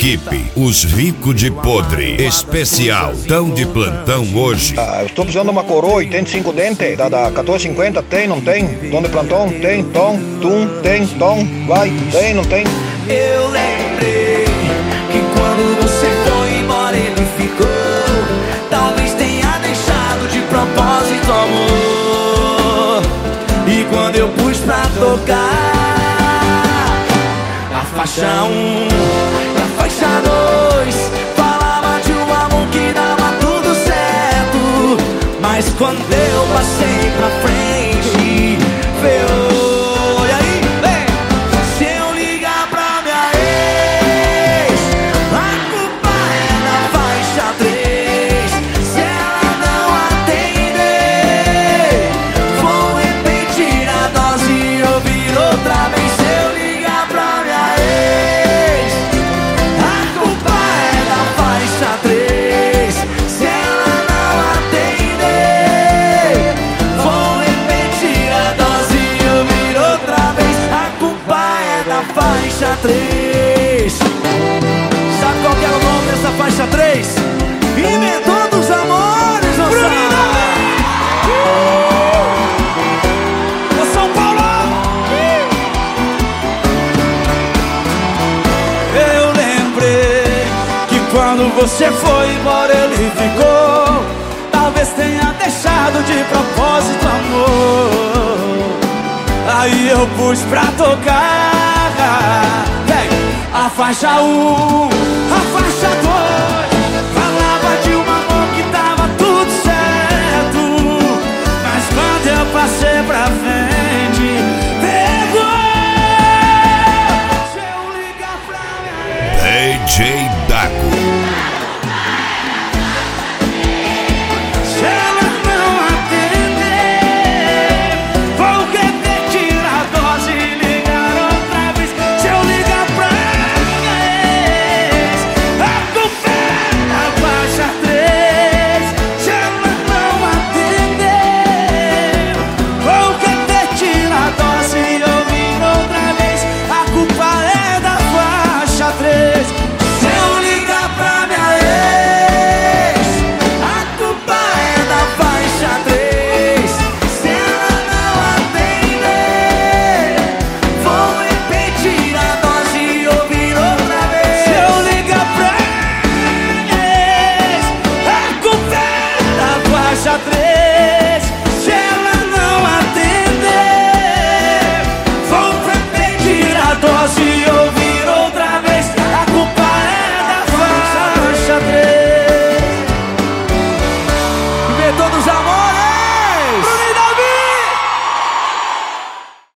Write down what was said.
Equipe, os ricos de podre. Especial, tão de plantão hoje. Eu estou precisando de uma coroa 85 dentes, da 1450, tem, não tem? Tom de plantão, tem, tom, tum, tem, tom, vai, tem, não tem? Eu lembrei que quando você foi embora ele ficou. Talvez tenha deixado de propósito, amor. E quando eu pus pra tocar a faixa 1, a faixa 2, falava de um amor que dava tudo certo. Mas quando eu passei pra frente, veio. E aí, vem! Se eu ligar pra minha ex, a culpa é da faixa 3. Se ela não atender, vou repetir a dose e ouvir outra vez. Se eu ligar pra minha ex, a culpa é da faixa 3. Se ela não atender, vou repetir a dose e ouvir outra vez. A culpa é da faixa 3. Sabe qual que é o nome dessa faixa 3? Inventor dos amores, Bruninho! Ô São Paulo! Eu lembrei que quando você foi embora ele ficou. Talvez tenha deixado de propósito, amor. Aí eu pus pra tocar a faixa 1, a faixa 2.